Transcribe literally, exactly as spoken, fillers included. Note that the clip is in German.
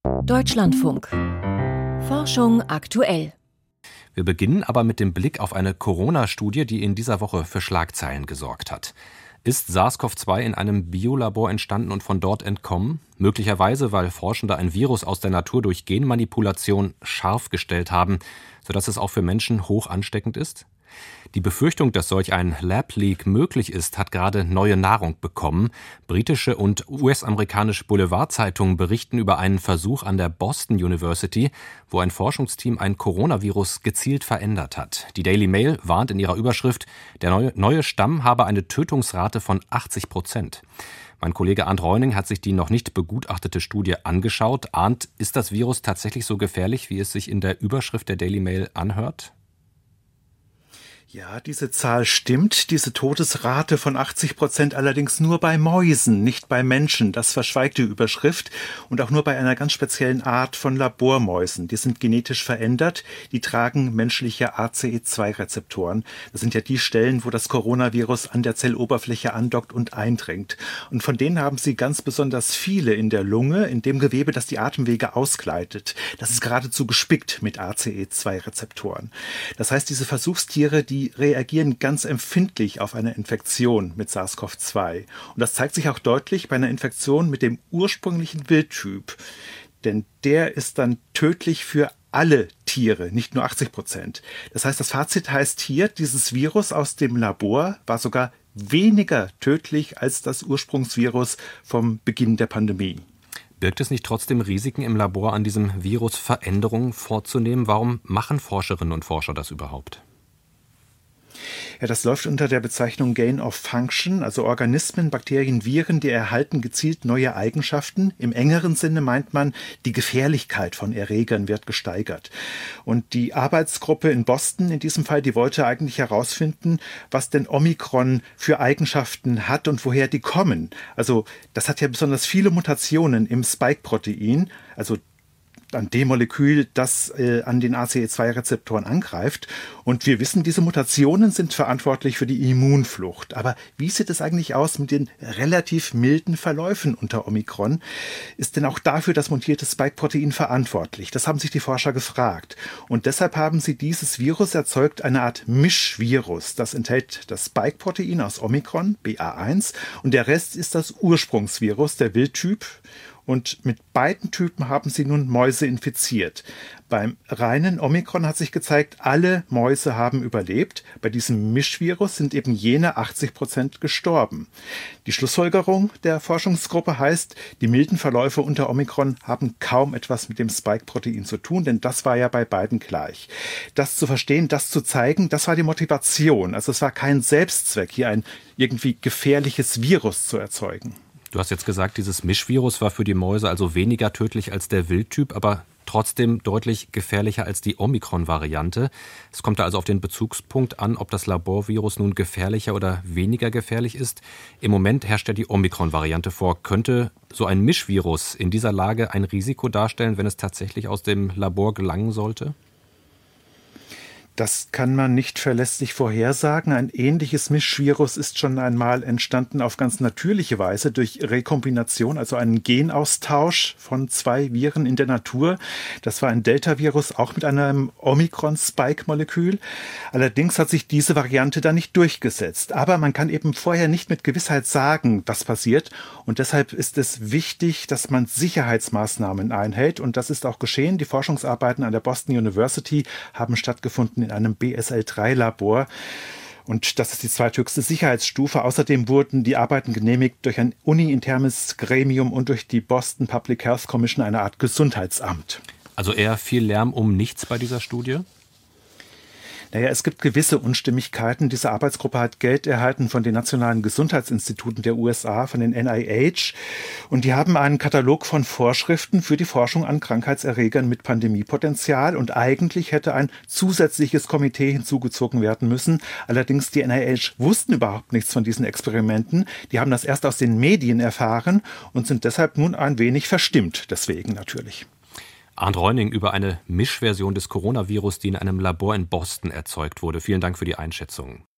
Deutschlandfunk. Forschung aktuell. Wir beginnen aber mit dem Blick auf eine Corona-Studie, die in dieser Woche für Schlagzeilen gesorgt hat. Ist SARS-C o V zwei in einem Biolabor entstanden und von dort entkommen? Möglicherweise, weil Forschende ein Virus aus der Natur durch Genmanipulation scharf gestellt haben, sodass es auch für Menschen hoch ansteckend ist? Die Befürchtung, dass solch ein Lab-Leak möglich ist, hat gerade neue Nahrung bekommen. Britische und U S-amerikanische Boulevardzeitungen berichten über einen Versuch an der Boston University, wo ein Forschungsteam ein Coronavirus gezielt verändert hat. Die Daily Mail warnt in ihrer Überschrift, der neue, neue Stamm habe eine Tötungsrate von achtzig Prozent. Mein Kollege Arndt Reuning hat sich die noch nicht begutachtete Studie angeschaut. Arndt, ist das Virus tatsächlich so gefährlich, wie es sich in der Überschrift der Daily Mail anhört? Ja, diese Zahl stimmt. Diese Todesrate von achtzig Prozent allerdings nur bei Mäusen, nicht bei Menschen. Das verschweigt die Überschrift. Und auch nur bei einer ganz speziellen Art von Labormäusen. Die sind genetisch verändert. Die tragen menschliche A C E zwei Rezeptoren. Das sind ja die Stellen, wo das Coronavirus an der Zelloberfläche andockt und eindringt. Und von denen haben sie ganz besonders viele in der Lunge, in dem Gewebe, das die Atemwege ausgleitet. Das ist geradezu gespickt mit A C E zwei Rezeptoren. Das heißt, diese Versuchstiere, die Die reagieren ganz empfindlich auf eine Infektion mit SARS-C o V zwei. Und das zeigt sich auch deutlich bei einer Infektion mit dem ursprünglichen Wildtyp. Denn der ist dann tödlich für alle Tiere, nicht nur achtzig Prozent. Das heißt, das Fazit heißt hier, dieses Virus aus dem Labor war sogar weniger tödlich als das Ursprungsvirus vom Beginn der Pandemie. Birgt es nicht trotzdem Risiken im Labor, an diesem Virus Veränderungen vorzunehmen? Warum machen Forscherinnen und Forscher das überhaupt? Ja, das läuft unter der Bezeichnung Gain of Function, also Organismen, Bakterien, Viren, die erhalten gezielt neue Eigenschaften. Im engeren Sinne meint man, die Gefährlichkeit von Erregern wird gesteigert. Und die Arbeitsgruppe in Boston in diesem Fall, die wollte eigentlich herausfinden, was denn Omikron für Eigenschaften hat und woher die kommen. Also das hat ja besonders viele Mutationen im Spike-Protein, also an dem Molekül, das äh, an den A C E zwei Rezeptoren angreift. Und wir wissen, diese Mutationen sind verantwortlich für die Immunflucht. Aber wie sieht es eigentlich aus mit den relativ milden Verläufen unter Omikron? Ist denn auch dafür das mutierte Spike-Protein verantwortlich? Das haben sich die Forscher gefragt. Und deshalb haben sie dieses Virus erzeugt, eine Art Mischvirus. Das enthält das Spike-Protein aus Omikron, B A eins, und der Rest ist das Ursprungsvirus, der Wildtyp. Und mit beiden Typen haben sie nun Mäuse infiziert. Beim reinen Omikron hat sich gezeigt, alle Mäuse haben überlebt. Bei diesem Mischvirus sind eben jene achtzig Prozent gestorben. Die Schlussfolgerung der Forschungsgruppe heißt, die milden Verläufe unter Omikron haben kaum etwas mit dem Spike-Protein zu tun, denn das war ja bei beiden gleich. Das zu verstehen, das zu zeigen, das war die Motivation. Also es war kein Selbstzweck, hier ein irgendwie gefährliches Virus zu erzeugen. Du hast jetzt gesagt, dieses Mischvirus war für die Mäuse also weniger tödlich als der Wildtyp, aber trotzdem deutlich gefährlicher als die Omikron-Variante. Es kommt da also auf den Bezugspunkt an, ob das Laborvirus nun gefährlicher oder weniger gefährlich ist. Im Moment herrscht ja die Omikron-Variante vor. Könnte so ein Mischvirus in dieser Lage ein Risiko darstellen, wenn es tatsächlich aus dem Labor gelangen sollte? Das kann man nicht verlässlich vorhersagen. Ein ähnliches Mischvirus ist schon einmal entstanden auf ganz natürliche Weise durch Rekombination, also einen Genaustausch von zwei Viren in der Natur. Das war ein Delta-Virus, auch mit einem Omikron-Spike-Molekül. Allerdings hat sich diese Variante da nicht durchgesetzt. Aber man kann eben vorher nicht mit Gewissheit sagen, was passiert. Und deshalb ist es wichtig, dass man Sicherheitsmaßnahmen einhält. Und das ist auch geschehen. Die Forschungsarbeiten an der Boston University haben stattgefunden in einem B S L drei Labor. Und das ist die zweithöchste Sicherheitsstufe. Außerdem wurden die Arbeiten genehmigt durch ein uni-internes Gremium und durch die Boston Public Health Commission, eine Art Gesundheitsamt. Also eher viel Lärm um nichts bei dieser Studie? Naja, es gibt gewisse Unstimmigkeiten. Diese Arbeitsgruppe hat Geld erhalten von den nationalen Gesundheitsinstituten der U S A, von den N I H. Und die haben einen Katalog von Vorschriften für die Forschung an Krankheitserregern mit Pandemiepotenzial. Und eigentlich hätte ein zusätzliches Komitee hinzugezogen werden müssen. Allerdings die N I H wussten überhaupt nichts von diesen Experimenten. Die haben das erst aus den Medien erfahren und sind deshalb nun ein wenig verstimmt. Deswegen natürlich. Arndt Reuning über eine Mischversion des Coronavirus, die in einem Labor in Boston erzeugt wurde. Vielen Dank für die Einschätzung.